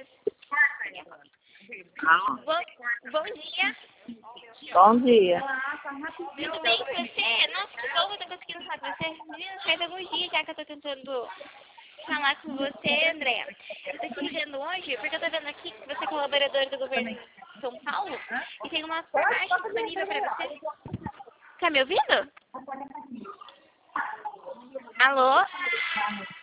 Gomes. Alô? Bom dia. Bom dia. Tudo bem com você? Nossa, que bom que eu tô conseguindo falar com você. Menina, faz alguns dias já que eu tô tentando falar com você, André. Eu tô te ligando hoje porque eu tô vendo aqui que você é colaborador do governo de São Paulo e tem uma faixa disponível pra você. Tá me ouvindo? Alô?